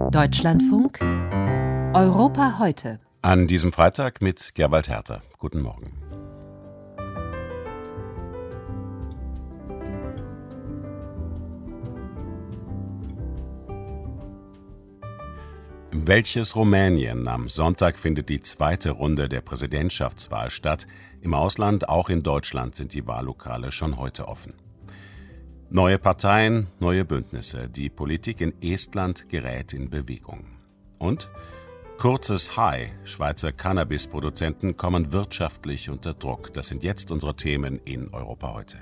Deutschlandfunk Europa heute. An diesem Freitag mit Gerwald Herter. Guten Morgen. Welches Rumänien? Am Sonntag findet die zweite Runde der Präsidentschaftswahl statt. Im Ausland, auch in Deutschland, sind die Wahllokale schon heute offen. Neue Parteien, neue Bündnisse. Die Politik in Estland gerät in Bewegung. Und kurzes High. Schweizer Cannabis-Produzenten kommen wirtschaftlich unter Druck. Das sind jetzt unsere Themen in Europa heute.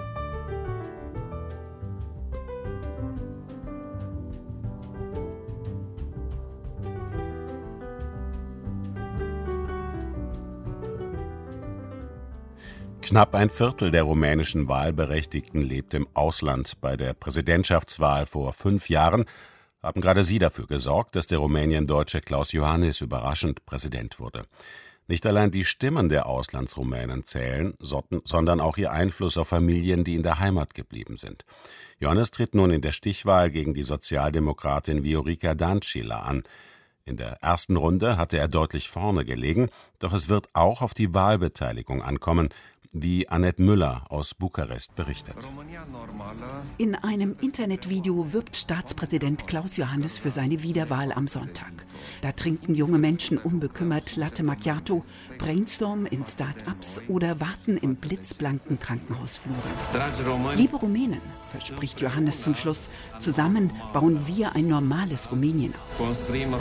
Knapp ein Viertel der rumänischen Wahlberechtigten lebt im Ausland. Bei der Präsidentschaftswahl vor 5 Jahren haben gerade sie dafür gesorgt, dass der Rumänien-Deutsche Klaus Iohannis überraschend Präsident wurde. Nicht allein die Stimmen der Auslandsrumänen zählen, sondern auch ihr Einfluss auf Familien, die in der Heimat geblieben sind. Iohannis tritt nun in der Stichwahl gegen die Sozialdemokratin Viorica Dăncilă an. In der ersten Runde hatte er deutlich vorne gelegen, doch es wird auch auf die Wahlbeteiligung ankommen, wie Annette Müller aus Bukarest berichtet. In einem Internetvideo wirbt Staatspräsident Klaus Iohannis für seine Wiederwahl am Sonntag. Da trinken junge Menschen unbekümmert Latte Macchiato, brainstormen in Start-ups oder warten in blitzblanken Krankenhausfluren. Liebe Rumänen, verspricht Iohannis zum Schluss, zusammen bauen wir ein normales Rumänien auf.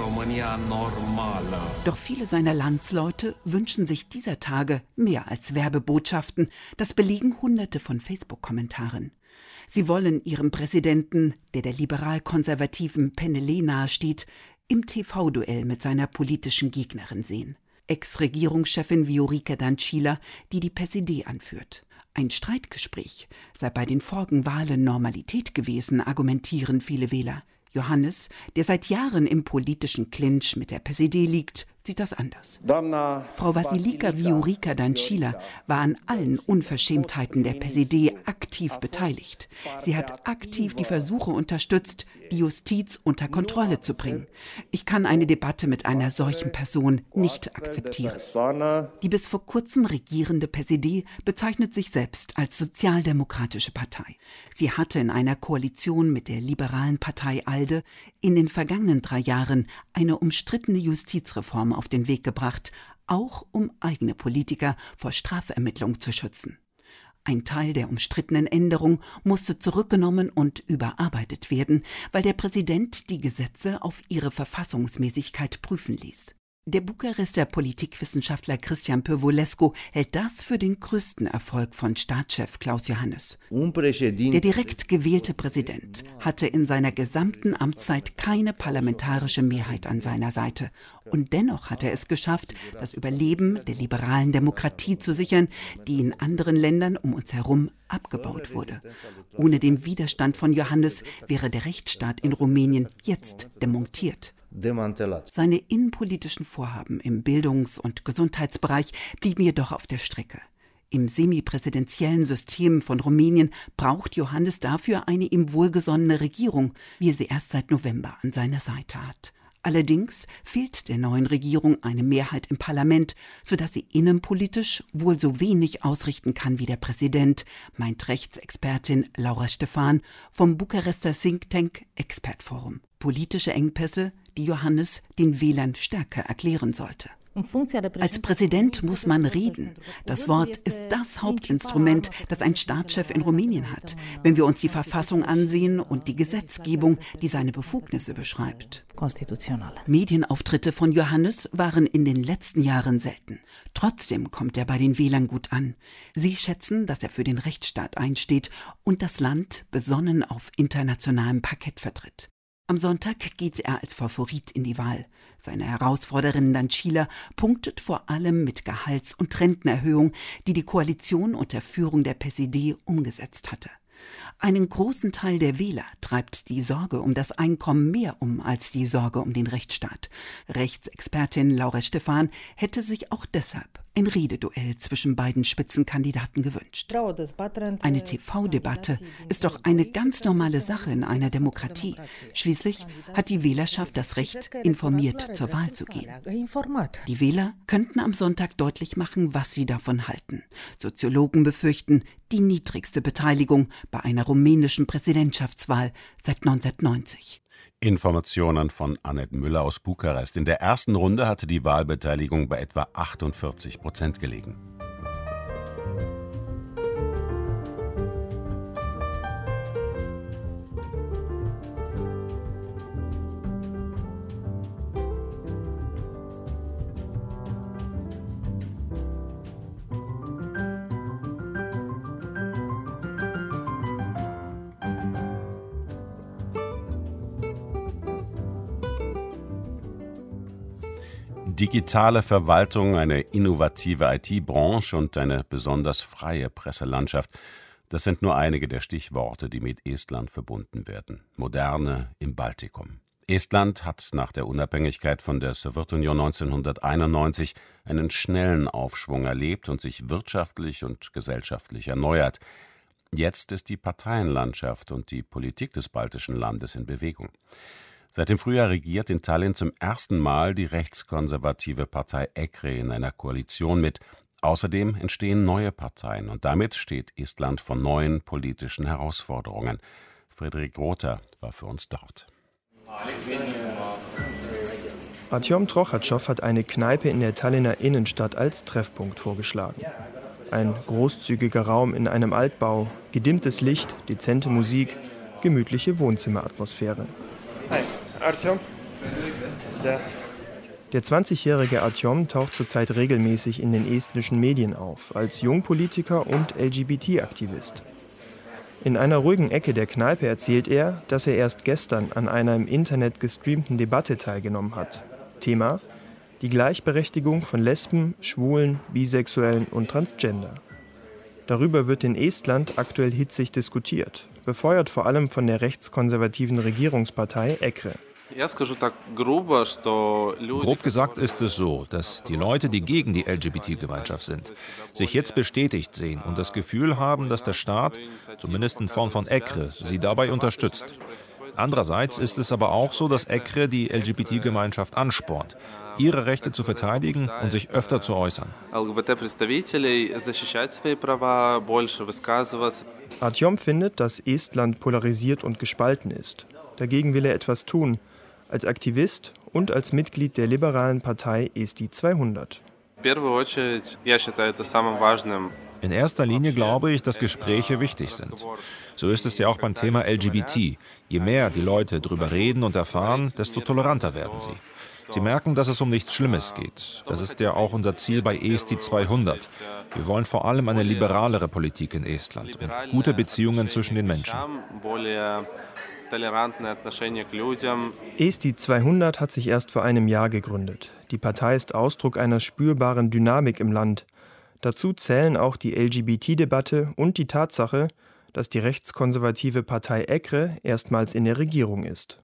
Doch viele seiner Landsleute wünschen sich dieser Tage mehr als Werbebotschaften. Das belegen Hunderte von Facebook-Kommentaren. Sie wollen ihrem Präsidenten, der liberal-konservativen PNL nahesteht, im TV-Duell mit seiner politischen Gegnerin sehen. Ex-Regierungschefin Viorica Dăncilă, die PSD anführt. Ein Streitgespräch sei bei den vorigen Wahlen Normalität gewesen, argumentieren viele Wähler. Iohannis, der seit Jahren im politischen Clinch mit der PSD liegt, sieht das anders. Frau Vasilika Viorica Dăncilă war an allen Unverschämtheiten der PSD aktiv beteiligt. Sie hat aktiv die Versuche unterstützt, die Justiz unter Kontrolle zu bringen. Ich kann eine Debatte mit einer solchen Person nicht akzeptieren. Die bis vor kurzem regierende PSD bezeichnet sich selbst als sozialdemokratische Partei. Sie hatte in einer Koalition mit der liberalen Partei ALDE in den vergangenen 3 Jahren eine umstrittene Justizreform auf den Weg gebracht, auch um eigene Politiker vor Strafermittlung zu schützen. Ein Teil der umstrittenen Änderung musste zurückgenommen und überarbeitet werden, weil der Präsident die Gesetze auf ihre Verfassungsmäßigkeit prüfen ließ. Der Bukarester Politikwissenschaftler Cristian Păvulescu hält das für den größten Erfolg von Staatschef Klaus Iohannis. Der direkt gewählte Präsident hatte in seiner gesamten Amtszeit keine parlamentarische Mehrheit an seiner Seite. Und dennoch hat er es geschafft, das Überleben der liberalen Demokratie zu sichern, die in anderen Ländern um uns herum abgebaut wurde. Ohne den Widerstand von Iohannis wäre der Rechtsstaat in Rumänien jetzt demontiert. Seine innenpolitischen Vorhaben im Bildungs- und Gesundheitsbereich blieben jedoch auf der Strecke. Im semipräsidentiellen System von Rumänien braucht Iohannis dafür eine ihm wohlgesonnene Regierung, wie er sie erst seit November an seiner Seite hat. Allerdings fehlt der neuen Regierung eine Mehrheit im Parlament, sodass sie innenpolitisch wohl so wenig ausrichten kann wie der Präsident, meint Rechtsexpertin Laura Stefan vom Bukarester Think Tank Expertforum. Politische Engpässe, die Iohannis den Wählern stärker erklären sollte. Als Präsident muss man reden. Das Wort ist das Hauptinstrument, das ein Staatschef in Rumänien hat, wenn wir uns die Verfassung ansehen und die Gesetzgebung, die seine Befugnisse beschreibt. Medienauftritte von Iohannis waren in den letzten Jahren selten. Trotzdem kommt er bei den Wählern gut an. Sie schätzen, dass er für den Rechtsstaat einsteht und das Land besonnen auf internationalem Parkett vertritt. Am Sonntag geht er als Favorit in die Wahl. Seine Herausforderin Dăncilă punktet vor allem mit Gehalts- und Rentenerhöhung, die die Koalition unter Führung der PSD umgesetzt hatte. Einen großen Teil der Wähler treibt die Sorge um das Einkommen mehr um als die Sorge um den Rechtsstaat. Rechtsexpertin Laura Stephan hätte sich auch deshalb ein Rededuell zwischen beiden Spitzenkandidaten gewünscht. Eine TV-Debatte ist doch eine ganz normale Sache in einer Demokratie. Schließlich hat die Wählerschaft das Recht, informiert zur Wahl zu gehen. Die Wähler könnten am Sonntag deutlich machen, was sie davon halten. Soziologen befürchten die niedrigste Beteiligung bei einer rumänischen Präsidentschaftswahl seit 1990. Informationen von Annette Müller aus Bukarest. In der ersten Runde hatte die Wahlbeteiligung bei etwa 48% gelegen. Digitale Verwaltung, eine innovative IT-Branche und eine besonders freie Presselandschaft. Das sind nur einige der Stichworte, die mit Estland verbunden werden. Moderne im Baltikum. Estland hat nach der Unabhängigkeit von der Sowjetunion 1991 einen schnellen Aufschwung erlebt und sich wirtschaftlich und gesellschaftlich erneuert. Jetzt ist die Parteienlandschaft und die Politik des baltischen Landes in Bewegung. Seit dem Frühjahr regiert in Tallinn zum ersten Mal die rechtskonservative Partei EKRE in einer Koalition mit. Außerdem entstehen neue Parteien und damit steht Estland vor neuen politischen Herausforderungen. Friedrich Rother war für uns dort. Artjom Trochatschow hat eine Kneipe in der Tallinner Innenstadt als Treffpunkt vorgeschlagen. Ein großzügiger Raum in einem Altbau, gedimmtes Licht, dezente Musik, gemütliche Wohnzimmeratmosphäre. Hi, Artjom. Der 20-jährige Artjom taucht zurzeit regelmäßig in den estnischen Medien auf, als Jungpolitiker und LGBT-Aktivist. In einer ruhigen Ecke der Kneipe erzählt er, dass er erst gestern an einer im Internet gestreamten Debatte teilgenommen hat. Thema: die Gleichberechtigung von Lesben, Schwulen, Bisexuellen und Transgender. Darüber wird in Estland aktuell hitzig diskutiert, befeuert vor allem von der rechtskonservativen Regierungspartei EKRE. Grob gesagt ist es so, dass die Leute, die gegen die LGBT-Gemeinschaft sind, sich jetzt bestätigt sehen und das Gefühl haben, dass der Staat, zumindest in Form von EKRE, sie dabei unterstützt. Andererseits ist es aber auch so, dass EKRE die LGBT-Gemeinschaft anspornt, ihre Rechte zu verteidigen und sich öfter zu äußern. Artjom findet, dass Estland polarisiert und gespalten ist. Dagegen will er etwas tun, als Aktivist und als Mitglied der liberalen Partei Eesti 200. In erster Linie glaube ich, dass Gespräche wichtig sind. So ist es ja auch beim Thema LGBT. Je mehr die Leute darüber reden und erfahren, desto toleranter werden sie. Sie merken, dass es um nichts Schlimmes geht. Das ist ja auch unser Ziel bei Eesti 200. Wir wollen vor allem eine liberalere Politik in Estland und gute Beziehungen zwischen den Menschen. Eesti 200 hat sich erst vor einem Jahr gegründet. Die Partei ist Ausdruck einer spürbaren Dynamik im Land. Dazu zählen auch die LGBT-Debatte und die Tatsache, dass die rechtskonservative Partei EKRE erstmals in der Regierung ist.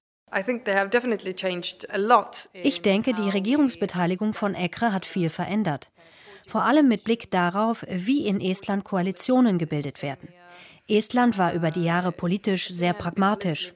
Ich denke, die Regierungsbeteiligung von EKRE hat viel verändert. Vor allem mit Blick darauf, wie in Estland Koalitionen gebildet werden. Estland war über die Jahre politisch sehr pragmatisch,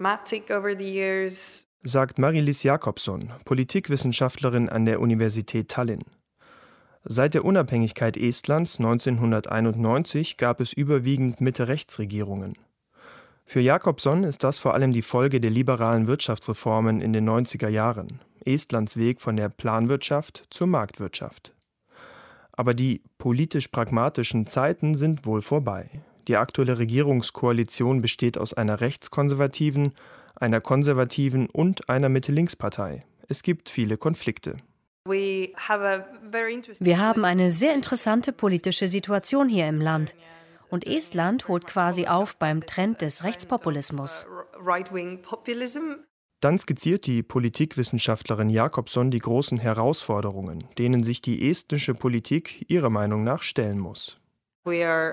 sagt Mari-Liis Jakobson, Politikwissenschaftlerin an der Universität Tallinn. Seit der Unabhängigkeit Estlands 1991 gab es überwiegend Mitte-Rechts-Regierungen. Für Jakobson ist das vor allem die Folge der liberalen Wirtschaftsreformen in den 90er Jahren, Estlands Weg von der Planwirtschaft zur Marktwirtschaft. Aber die politisch-pragmatischen Zeiten sind wohl vorbei. Die aktuelle Regierungskoalition besteht aus einer rechtskonservativen, einer konservativen und einer Mitte-Links-Partei. Es gibt viele Konflikte. Wir haben eine sehr interessante politische Situation hier im Land. Und Estland holt quasi auf beim Trend des Rechtspopulismus. Dann skizziert die Politikwissenschaftlerin Jakobson die großen Herausforderungen, denen sich die estnische Politik ihrer Meinung nach stellen muss. Wir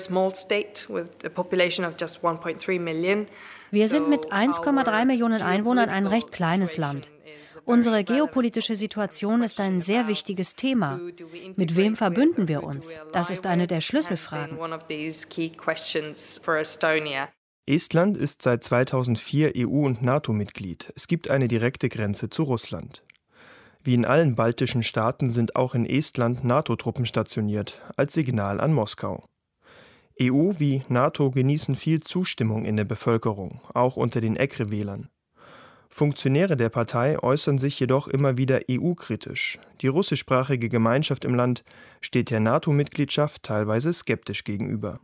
sind mit 1,3 Millionen Einwohnern ein recht kleines Land. Unsere geopolitische Situation ist ein sehr wichtiges Thema. Mit wem verbünden wir uns? Das ist eine der Schlüsselfragen. Estland ist seit 2004 EU- und NATO-Mitglied. Es gibt eine direkte Grenze zu Russland. Wie in allen baltischen Staaten sind auch in Estland NATO-Truppen stationiert, als Signal an Moskau. EU wie NATO genießen viel Zustimmung in der Bevölkerung, auch unter den EKRE-Wählern. Funktionäre der Partei äußern sich jedoch immer wieder EU-kritisch. Die russischsprachige Gemeinschaft im Land steht der NATO-Mitgliedschaft teilweise skeptisch gegenüber.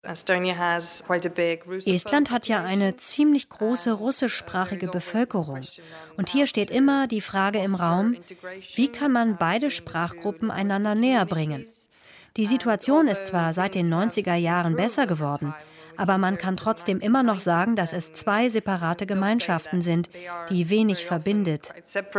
Estland hat ja eine ziemlich große russischsprachige Bevölkerung. Und hier steht immer die Frage im Raum, wie kann man beide Sprachgruppen einander näher bringen? Die Situation ist zwar seit den 90er Jahren besser geworden, aber man kann trotzdem immer noch sagen, dass es zwei separate Gemeinschaften sind, die wenig verbindet.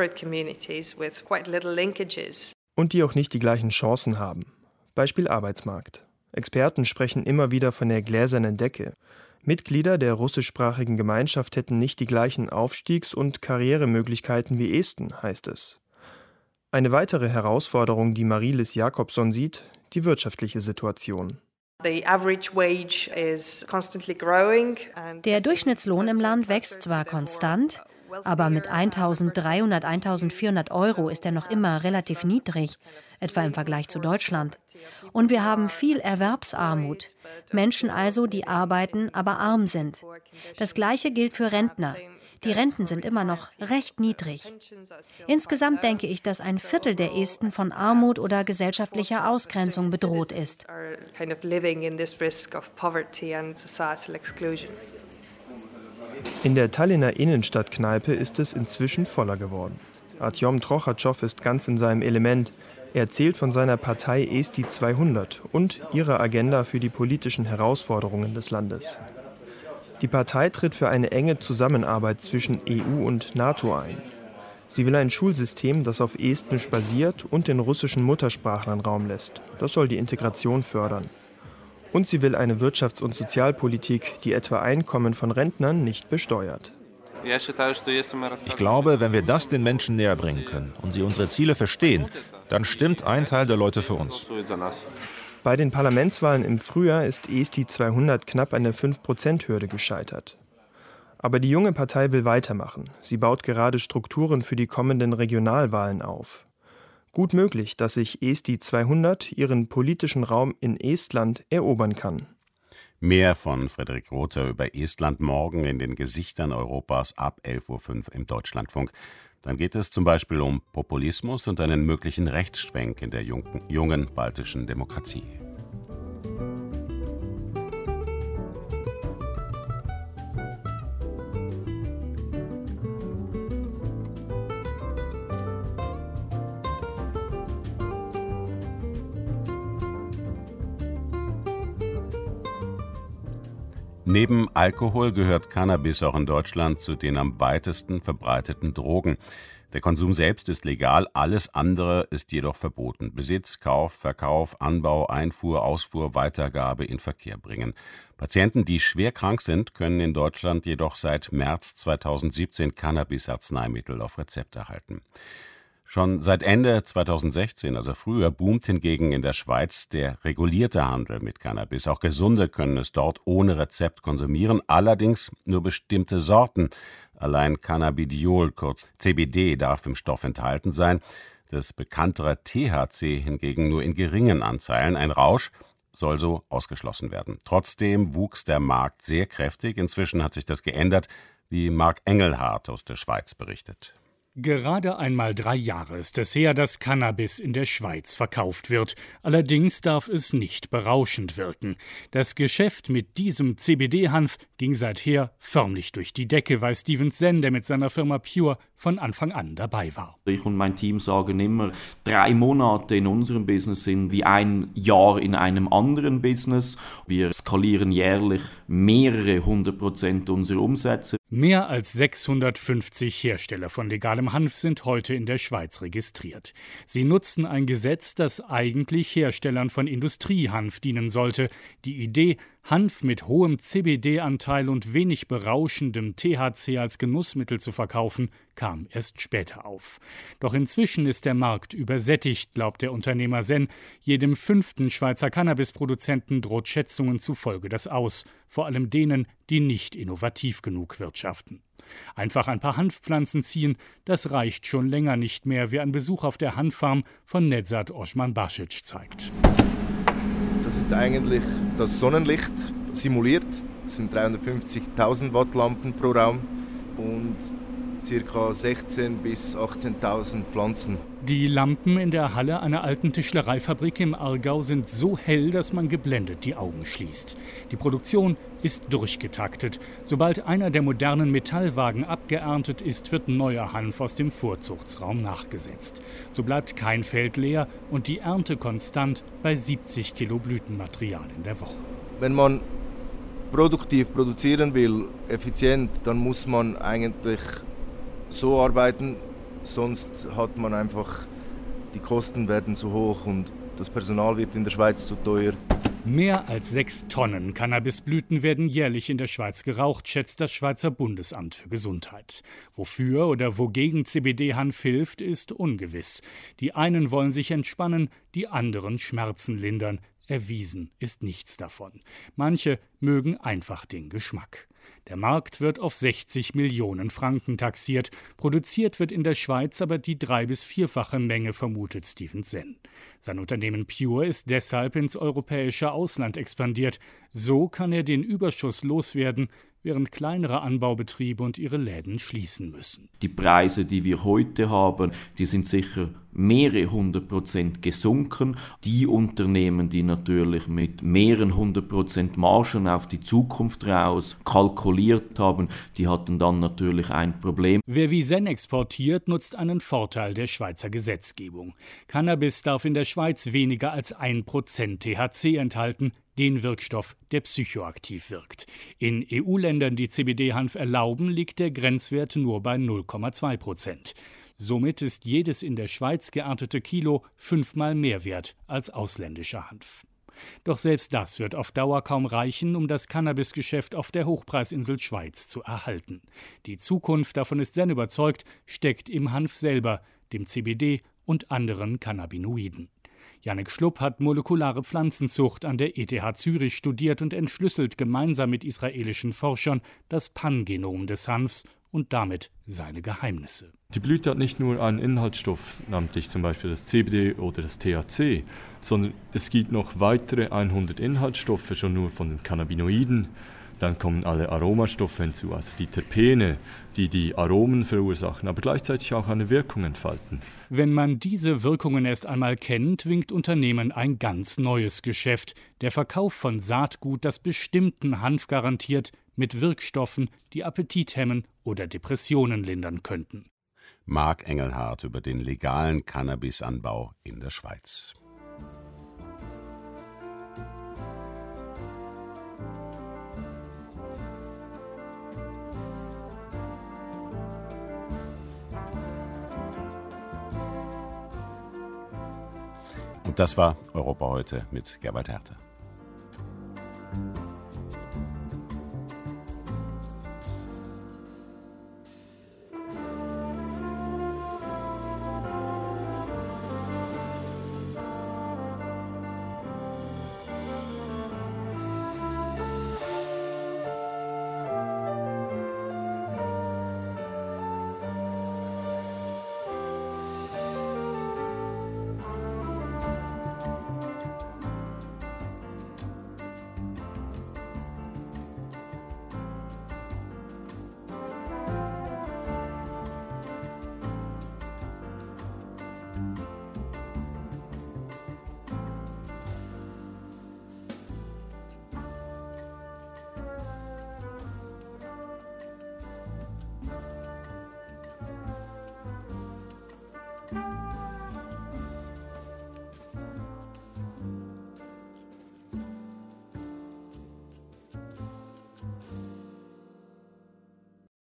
Und die auch nicht die gleichen Chancen haben. Beispiel Arbeitsmarkt. Experten sprechen immer wieder von der gläsernen Decke. Mitglieder der russischsprachigen Gemeinschaft hätten nicht die gleichen Aufstiegs- und Karrieremöglichkeiten wie Esten, heißt es. Eine weitere Herausforderung, die Marie-Lis Jakobson sieht, die wirtschaftliche Situation. Der Durchschnittslohn im Land wächst zwar konstant, aber mit 1.300, 1.400 Euro ist er noch immer relativ niedrig, etwa im Vergleich zu Deutschland. Und wir haben viel Erwerbsarmut. Menschen also, die arbeiten, aber arm sind. Das Gleiche gilt für Rentner. Die Renten sind immer noch recht niedrig. Insgesamt denke ich, dass ein Viertel der Esten von Armut oder gesellschaftlicher Ausgrenzung bedroht ist. In der Tallinner Innenstadtkneipe ist es inzwischen voller geworden. Artjom Trochatschow ist ganz in seinem Element. Er erzählt von seiner Partei Eesti 200 und ihrer Agenda für die politischen Herausforderungen des Landes. Die Partei tritt für eine enge Zusammenarbeit zwischen EU und NATO ein. Sie will ein Schulsystem, das auf Estnisch basiert und den russischen Muttersprachlern Raum lässt. Das soll die Integration fördern. Und sie will eine Wirtschafts- und Sozialpolitik, die etwa Einkommen von Rentnern nicht besteuert. Ich glaube, wenn wir das den Menschen näher bringen können und sie unsere Ziele verstehen, dann stimmt ein Teil der Leute für uns. Bei den Parlamentswahlen im Frühjahr ist Eesti 200 knapp an der 5%-Hürde gescheitert. Aber die junge Partei will weitermachen. Sie baut gerade Strukturen für die kommenden Regionalwahlen auf. Gut möglich, dass sich Eesti 200 ihren politischen Raum in Estland erobern kann. Mehr von Frederik Rother über Estland morgen in den Gesichtern Europas ab 11.05 Uhr im Deutschlandfunk. Dann geht es zum Beispiel um Populismus und einen möglichen Rechtsschwenk in der jungen baltischen Demokratie. Neben Alkohol gehört Cannabis auch in Deutschland zu den am weitesten verbreiteten Drogen. Der Konsum selbst ist legal, alles andere ist jedoch verboten. Besitz, Kauf, Verkauf, Anbau, Einfuhr, Ausfuhr, Weitergabe in Verkehr bringen. Patienten, die schwer krank sind, können in Deutschland jedoch seit März 2017 Cannabis-Arzneimittel auf Rezept erhalten. Schon seit Ende 2016, also früher, boomt hingegen in der Schweiz der regulierte Handel mit Cannabis. Auch Gesunde können es dort ohne Rezept konsumieren, allerdings nur bestimmte Sorten. Allein Cannabidiol, kurz CBD, darf im Stoff enthalten sein. Das bekanntere THC hingegen nur in geringen Anzeilen. Ein Rausch soll so ausgeschlossen werden. Trotzdem wuchs der Markt sehr kräftig. Inzwischen hat sich das geändert, wie Marc Engelhardt aus der Schweiz berichtet. Gerade einmal 3 Jahre ist es her, dass Cannabis in der Schweiz verkauft wird. Allerdings darf es nicht berauschend wirken. Das Geschäft mit diesem CBD-Hanf ging seither förmlich durch die Decke, weil Steven Zen, der mit seiner Firma Pure von Anfang an dabei war. Ich und mein Team sagen immer, 3 Monate in unserem Business sind wie ein Jahr in einem anderen Business. Wir skalieren jährlich mehrere 100% unserer Umsätze. Mehr als 650 Hersteller von legalem Hanf sind heute in der Schweiz registriert. Sie nutzen ein Gesetz, das eigentlich Herstellern von Industriehanf dienen sollte. Die Idee, Hanf mit hohem CBD-Anteil und wenig berauschendem THC als Genussmittel zu verkaufen, kam erst später auf. Doch inzwischen ist der Markt übersättigt, glaubt der Unternehmer Sen. Jedem 5. Schweizer Cannabisproduzenten droht Schätzungen zufolge das Aus, vor allem denen, die nicht innovativ genug wirtschaften. Einfach ein paar Hanfpflanzen ziehen, das reicht schon länger nicht mehr, wie ein Besuch auf der Hanffarm von Nezat Osman-Basic zeigt. Das ist eigentlich das Sonnenlicht simuliert. Es sind 350.000 Watt Lampen pro Raum und ca. 16.000 bis 18.000 Pflanzen. Die Lampen in der Halle einer alten Tischlereifabrik im Aargau sind so hell, dass man geblendet die Augen schließt. Die Produktion ist durchgetaktet. Sobald einer der modernen Metallwagen abgeerntet ist, wird neuer Hanf aus dem Vorzuchtsraum nachgesetzt. So bleibt kein Feld leer und die Ernte konstant bei 70 Kilo Blütenmaterial in der Woche. Wenn man produktiv produzieren will, effizient, dann muss man eigentlich so arbeiten, sonst hat man einfach, die Kosten werden zu hoch und das Personal wird in der Schweiz zu teuer. Mehr als 6 Tonnen Cannabisblüten werden jährlich in der Schweiz geraucht, schätzt das Schweizer Bundesamt für Gesundheit. Wofür oder wogegen CBD-Hanf hilft, ist ungewiss. Die einen wollen sich entspannen, die anderen Schmerzen lindern. Erwiesen ist nichts davon. Manche mögen einfach den Geschmack. Der Markt wird auf 60 Millionen Franken taxiert. Produziert wird in der Schweiz aber die 3- bis 4-fache Menge, vermutet Steven Sen. Sein Unternehmen Pure ist deshalb ins europäische Ausland expandiert. So kann er den Überschuss loswerden, während kleinere Anbaubetriebe und ihre Läden schließen müssen. Die Preise, die wir heute haben, die sind sicher mehrere 100% gesunken. Die Unternehmen, die natürlich mit mehreren 100% Margen auf die Zukunft raus kalkuliert haben, die hatten dann natürlich ein Problem. Wer wie Sen exportiert, nutzt einen Vorteil der Schweizer Gesetzgebung. Cannabis darf in der Schweiz weniger als 1% THC enthalten, den Wirkstoff, der psychoaktiv wirkt. In EU-Ländern, die CBD-Hanf erlauben, liegt der Grenzwert nur bei 0,2%. Somit ist jedes in der Schweiz geerntete Kilo 5-mal mehr wert als ausländischer Hanf. Doch selbst das wird auf Dauer kaum reichen, um das Cannabisgeschäft auf der Hochpreisinsel Schweiz zu erhalten. Die Zukunft, davon ist Sen überzeugt, steckt im Hanf selber, dem CBD und anderen Cannabinoiden. Jannik Schlupp hat molekulare Pflanzenzucht an der ETH Zürich studiert und entschlüsselt gemeinsam mit israelischen Forschern das Pangenom des Hanfs und damit seine Geheimnisse. Die Blüte hat nicht nur einen Inhaltsstoff, namentlich zum Beispiel das CBD oder das THC, sondern es gibt noch weitere 100 Inhaltsstoffe, schon nur von den Cannabinoiden. Dann kommen alle Aromastoffe hinzu, also die Terpene, die die Aromen verursachen, aber gleichzeitig auch eine Wirkung entfalten. Wenn man diese Wirkungen erst einmal kennt, winkt Unternehmen ein ganz neues Geschäft. Der Verkauf von Saatgut, das bestimmten Hanf garantiert, mit Wirkstoffen, die Appetit hemmen oder Depressionen lindern könnten. Marc Engelhardt über den legalen Cannabisanbau in der Schweiz. Und das war Europa heute mit Gerwald Herter.